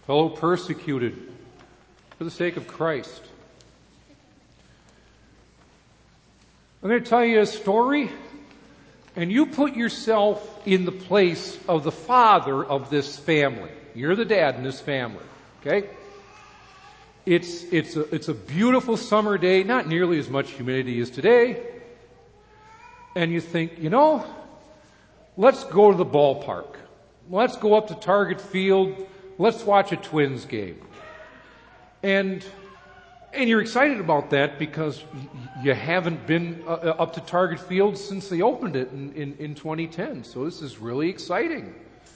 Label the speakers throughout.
Speaker 1: fellow persecuted for the sake of Christ. I'm going to tell you a story, and you put yourself in the place of the father of this family. You're the dad in this family, okay? It's a beautiful summer day, not nearly as much humidity as today. And you think, let's go to the ballpark. Let's go up to Target Field. Let's watch a Twins game. And you're excited about that because you haven't been up to Target Field since they opened it in 2010. So this is really exciting.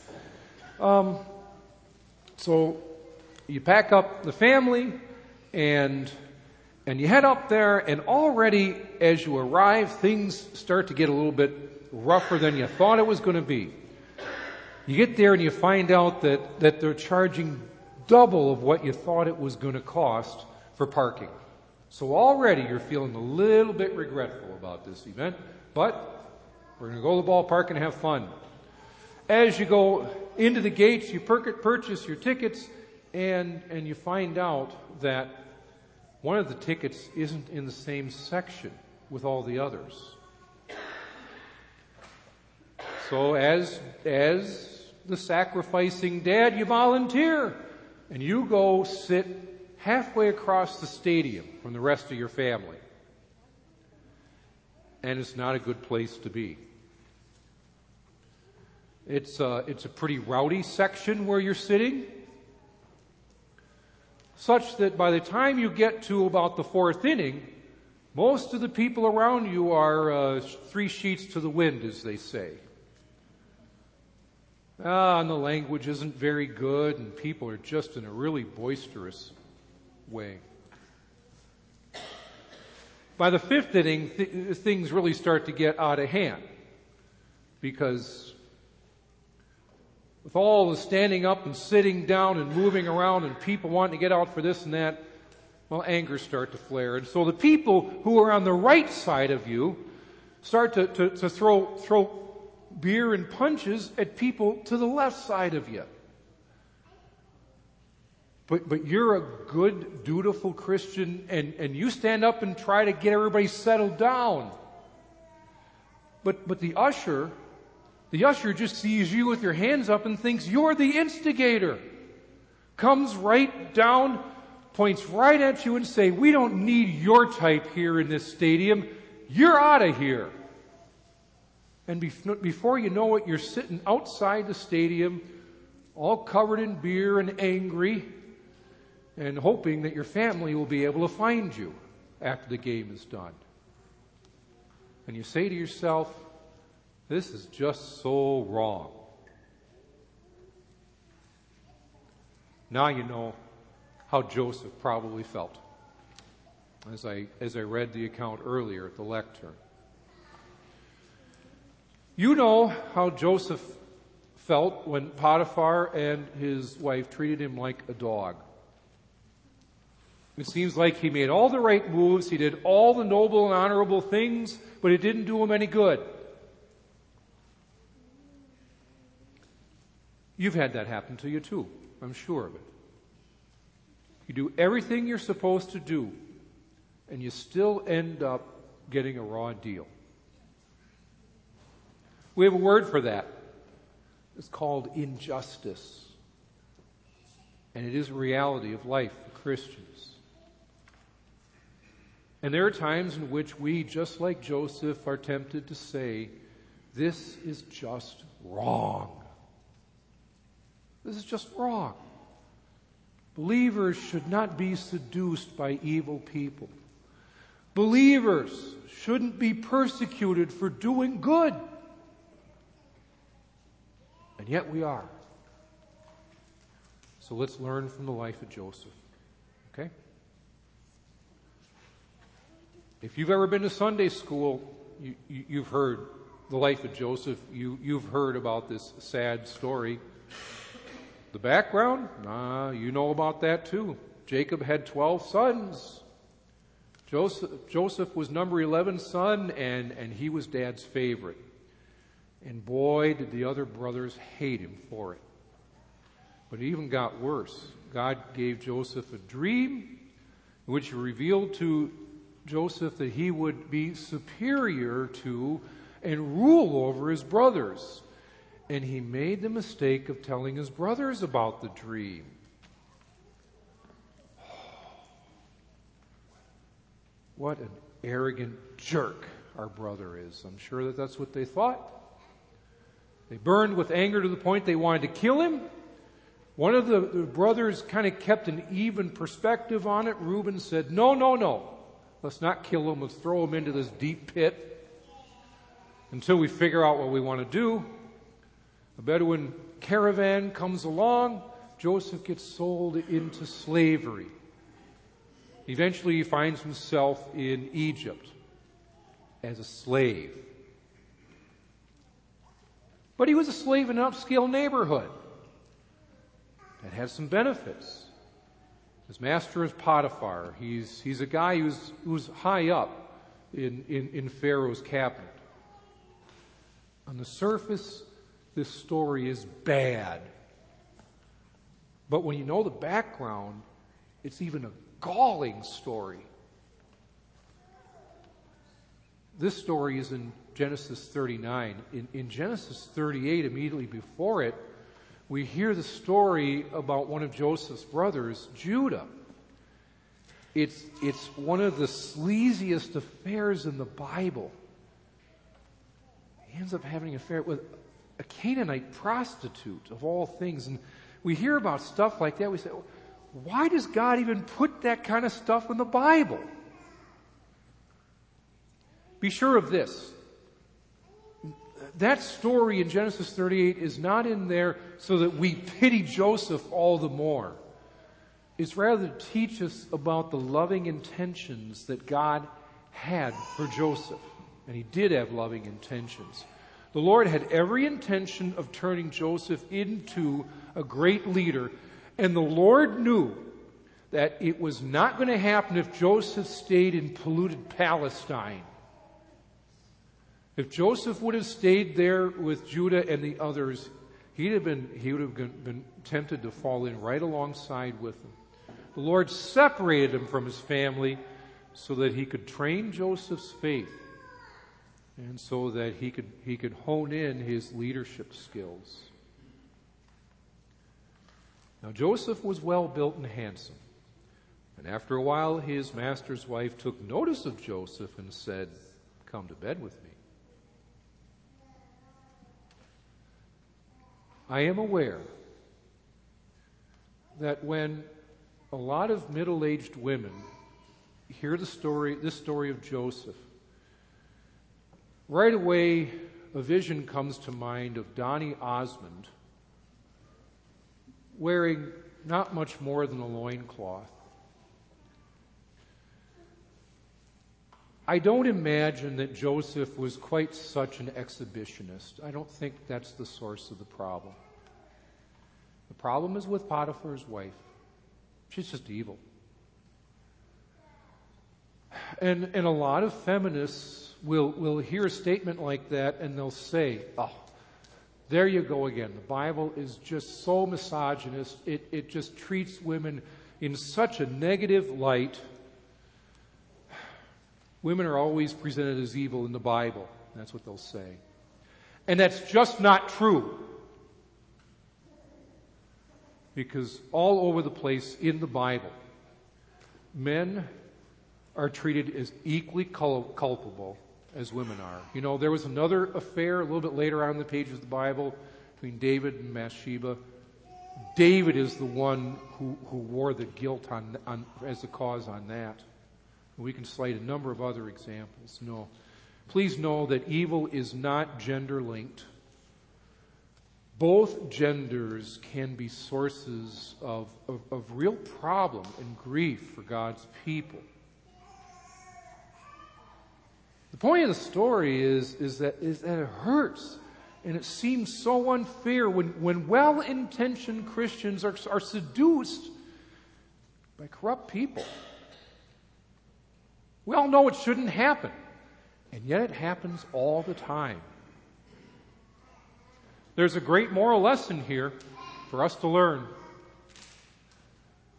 Speaker 1: So you pack up the family and you head up there, and already as you arrive, things start to get a little bit rougher than you thought it was going to be. You get there and you find out that they're charging double of what you thought it was going to cost for parking. So already you're feeling a little bit regretful about this event, but we're going to go to the ballpark and have fun. As you go into the gates, you purchase your tickets, and you find out that one of the tickets isn't in the same section with all the others. So as the sacrificing dad, you volunteer, and you go sit halfway across the stadium from the rest of your family. And it's not a good place to be. It's a pretty rowdy section where you're sitting, such that by the time you get to about the fourth inning, most of the people around you are 3 sheets to the wind, as they say. And the language isn't very good, and people are just in a really boisterous way. By the fifth inning, things really start to get out of hand, because with all the standing up and sitting down and moving around and people wanting to get out for this and that, well, angers start to flare. And so the people who are on the right side of you start to throw beer and punches at people to the left side of you. But you're a good, dutiful Christian, and you stand up and try to get everybody settled down. But the usher just sees you with your hands up and thinks you're the instigator. Comes right down, points right at you and say, "We don't need your type here in this stadium. You're out of here." And before you know it, you're sitting outside the stadium, all covered in beer and angry, and hoping that your family will be able to find you after the game is done. And you say to yourself, "This is just so wrong." Now you know how Joseph probably felt as I read the account earlier at the lectern. You know how Joseph felt when Potiphar and his wife treated him like a dog. It seems like he made all the right moves, he did all the noble and honorable things, but it didn't do him any good. You've had that happen to you too, I'm sure of it. You do everything you're supposed to do, and you still end up getting a raw deal. We have a word for that. It's called injustice. And it is a reality of life for Christians. And there are times in which we, just like Joseph, are tempted to say, "This is just wrong. This is just wrong." Believers should not be seduced by evil people. Believers shouldn't be persecuted for doing good. And yet we are. So let's learn from the life of Joseph. Okay? If you've ever been to Sunday school, you've heard the life of Joseph. You've heard about this sad story. The background? You know about that too. Jacob had 12 sons. Joseph was number 11 son, and he was Dad's favorite. And boy, did the other brothers hate him for it. But it even got worse. God gave Joseph a dream in which he revealed to Joseph that he would be superior to and rule over his brothers. And he made the mistake of telling his brothers about the dream. What an arrogant jerk our brother is. I'm sure that that's what they thought. They burned with anger to the point they wanted to kill him. One of the brothers kind of kept an even perspective on it. Reuben said, no. Let's not kill him. Let's throw him into this deep pit until we figure out what we want to do. A Bedouin caravan comes along. Joseph gets sold into slavery. Eventually he finds himself in Egypt as a slave. But he was a slave in an upscale neighborhood that had some benefits. His master is Potiphar. He's a guy who's high up in Pharaoh's cabinet. On the surface, this story is bad. But when you know the background, it's even a galling story. This story is in Genesis 39. In Genesis 38, immediately before it, we hear the story about one of Joseph's brothers, Judah. It's one of the sleaziest affairs in the Bible. He ends up having an affair with a Canaanite prostitute, of all things. And we hear about stuff like that. We say, why does God even put that kind of stuff in the Bible? Be sure of this. That story in Genesis 38 is not in there so that we pity Joseph all the more. It's rather to teach us about the loving intentions that God had for Joseph. And he did have loving intentions. The Lord had every intention of turning Joseph into a great leader. And the Lord knew that it was not going to happen if Joseph stayed in polluted Palestine. If Joseph would have stayed there with Judah and the others, he would have been tempted to fall in right alongside with them. The Lord separated him from his family so that he could train Joseph's faith and so that he could hone in his leadership skills. Now Joseph was well built and handsome. And after a while his master's wife took notice of Joseph and said, "Come to bed with me." I am aware that when a lot of middle-aged women hear this story of Joseph, right away a vision comes to mind of Donny Osmond wearing not much more than a loincloth. I don't imagine that Joseph was quite such an exhibitionist. I don't think that's the source of the problem. The problem is with Potiphar's wife. She's just evil. And a lot of feminists will hear a statement like that and they'll say, "Oh, there you go again. The Bible is just so misogynist. It just treats women in such a negative light. Women are always presented as evil in the Bible." That's what they'll say. And that's just not true. Because all over the place in the Bible, men are treated as equally culpable as women are. You know, there was another affair a little bit later on in the pages of the Bible between David and Bathsheba. David is the one who wore the guilt on as the cause on that. We can cite a number of other examples. No. Please know that evil is not gender-linked. Both genders can be sources of real problem and grief for God's people. The point of the story is that it hurts, and it seems so unfair when well-intentioned Christians are seduced by corrupt people. We all know it shouldn't happen, and yet it happens all the time. There's a great moral lesson here for us to learn.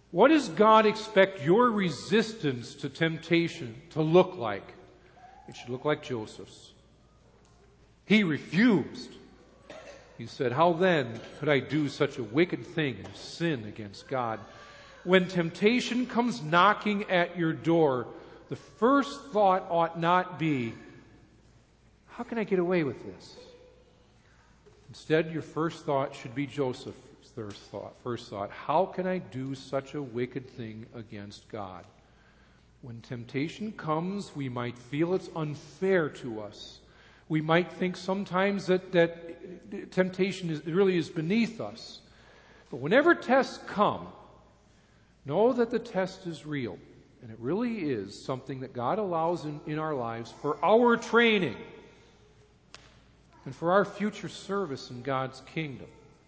Speaker 1: What does God expect your resistance to temptation to look like? It should look like Joseph's. He refused. He said, how then could I do such a wicked thing and sin against God? When temptation comes knocking at your door, the first thought ought not be, how can I get away with this? Instead, your first thought should be Joseph's first thought. How can I do such a wicked thing against God? When temptation comes, we might feel it's unfair to us. We might think sometimes that temptation really is beneath us. But whenever tests come, know that the test is real. And it really is something that God allows in our lives for our training and for our future service in God's kingdom.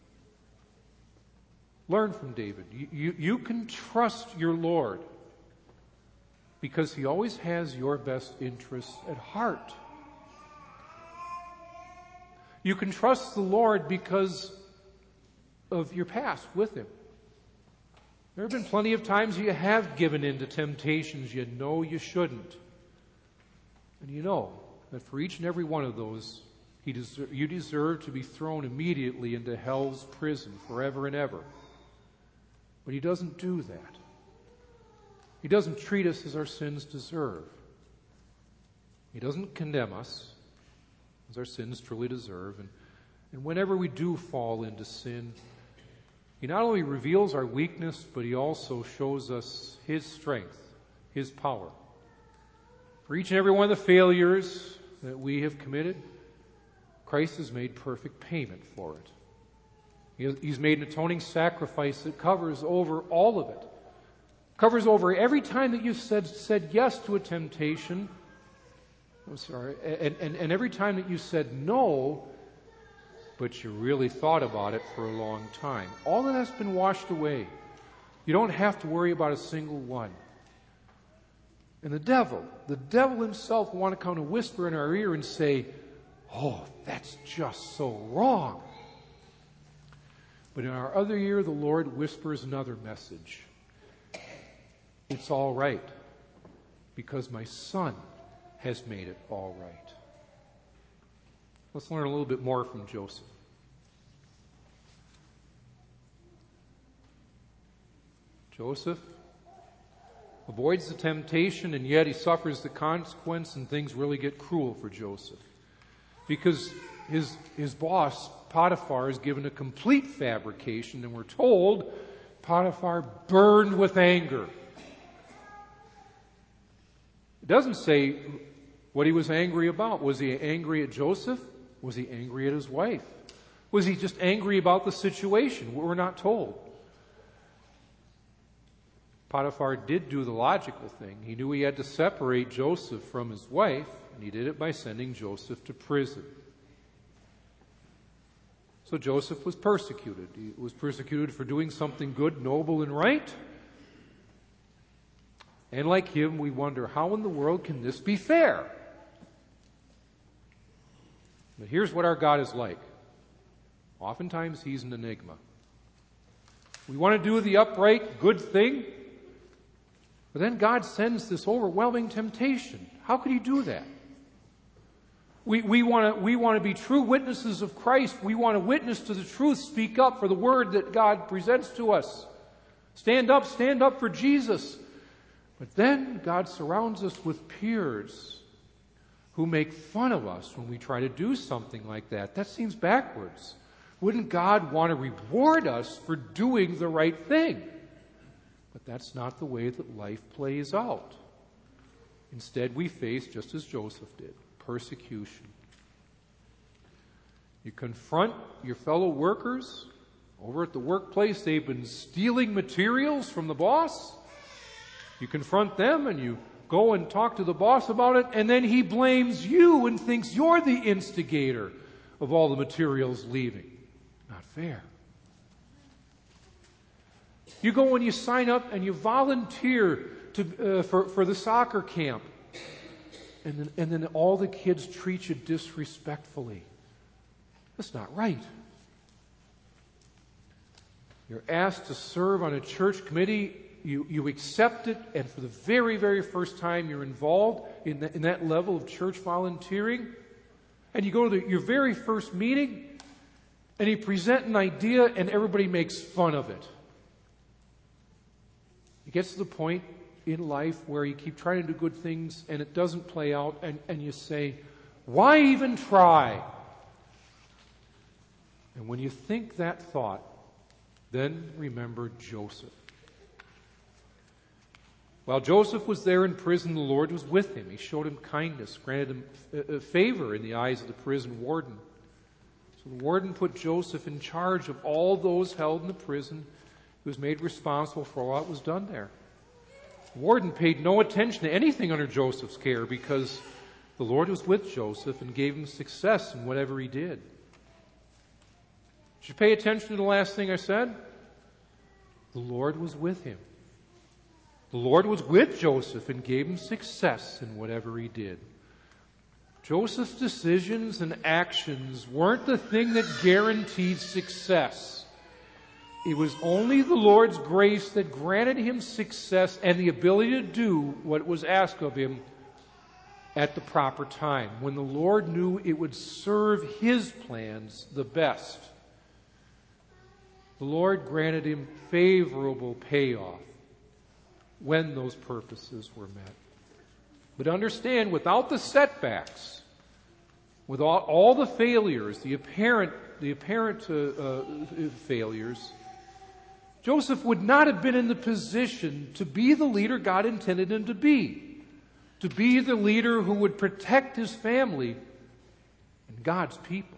Speaker 1: Learn from David. You can trust your Lord because He always has your best interests at heart. You can trust the Lord because of your past with Him. There have been plenty of times you have given in to temptations you know you shouldn't. And you know that for each and every one of those, you deserve to be thrown immediately into hell's prison forever and ever. But He doesn't do that. He doesn't treat us as our sins deserve. He doesn't condemn us as our sins truly deserve. And whenever we do fall into sin, He not only reveals our weakness, but He also shows us His strength, His power. For each and every one of the failures that we have committed, Christ has made perfect payment for it. He's made an atoning sacrifice that covers over all of it. Covers over every time that you've said yes to a temptation. And every time that you said no, but you really thought about it for a long time. All of that's been washed away. You don't have to worry about a single one. And the devil himself will want to come and whisper in our ear and say, oh, that's just so wrong. But in our other ear, the Lord whispers another message. It's all right, because my Son has made it all right. Let's learn a little bit more from Joseph. Joseph avoids the temptation, and yet he suffers the consequence, and things really get cruel for Joseph. Because his boss, Potiphar, is given a complete fabrication, and we're told Potiphar burned with anger. It doesn't say what he was angry about. Was he angry at Joseph? Was he angry at his wife? Was he just angry about the situation? We're not told. Potiphar did do the logical thing. He knew he had to separate Joseph from his wife, and he did it by sending Joseph to prison. So Joseph was persecuted. He was persecuted for doing something good, noble, and right. And like him, we wonder, how in the world can this be fair? But here's what our God is like. Oftentimes, He's an enigma. We want to do the upright, good thing, but then God sends this overwhelming temptation. How could He do that? We want to be true witnesses of Christ. We want to witness to the truth, speak up for the word that God presents to us. Stand up for Jesus. But then God surrounds us with peers who make fun of us when we try to do something like that. That seems backwards. Wouldn't God want to reward us for doing the right thing? But that's not the way that life plays out. Instead, we face, just as Joseph did, persecution. You confront your fellow workers over at the workplace. They've been stealing materials from the boss. You confront them and you go and talk to the boss about it, and then he blames you and thinks you're the instigator of all the materials leaving. Not fair. You go and you sign up and you volunteer for the soccer camp, and then all the kids treat you disrespectfully. That's not right. You're asked to serve on a church committee, you accept it, and for the very, very first time you're involved in that level of church volunteering, and you go to your very first meeting, and you present an idea, and everybody makes fun of it. It gets to the point in life where you keep trying to do good things, and it doesn't play out, and you say, why even try? And when you think that thought, then remember Joseph. While Joseph was there in prison, the Lord was with him. He showed him kindness, granted him a favor in the eyes of the prison warden. So the warden put Joseph in charge of all those held in the prison. He was made responsible for what was done there. The warden paid no attention to anything under Joseph's care because the Lord was with Joseph and gave him success in whatever he did. Did you pay attention to the last thing I said? The Lord was with him. The Lord was with Joseph and gave him success in whatever he did. Joseph's decisions and actions weren't the thing that guaranteed success. It was only the Lord's grace that granted him success and the ability to do what was asked of him at the proper time, when the Lord knew it would serve his plans the best. The Lord granted him favorable payoff when those purposes were met. But understand, without the setbacks, without all the failures, the apparent failures, Joseph would not have been in the position to be the leader God intended him to be the leader who would protect his family and God's people.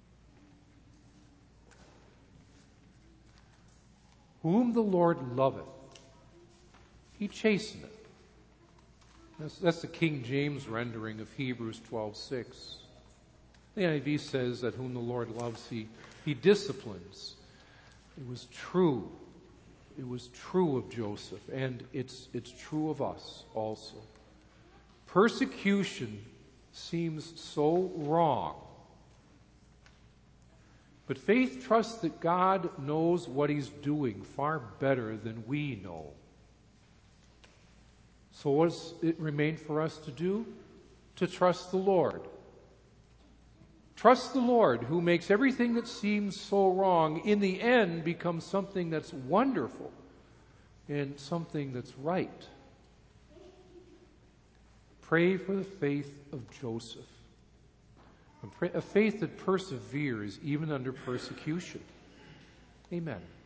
Speaker 1: Whom the Lord loveth, he chasteneth. That's the King James rendering of Hebrews 12:6. The NIV says that whom the Lord loves, he disciplines. It was true. It was true of Joseph, and it's true of us also. Persecution seems so wrong. But faith trusts that God knows what he's doing far better than we know. So what does it remain for us to do? To trust the Lord. Trust the Lord, who makes everything that seems so wrong in the end become something that's wonderful and something that's right. Pray for the faith of Joseph, a faith that perseveres even under persecution. Amen.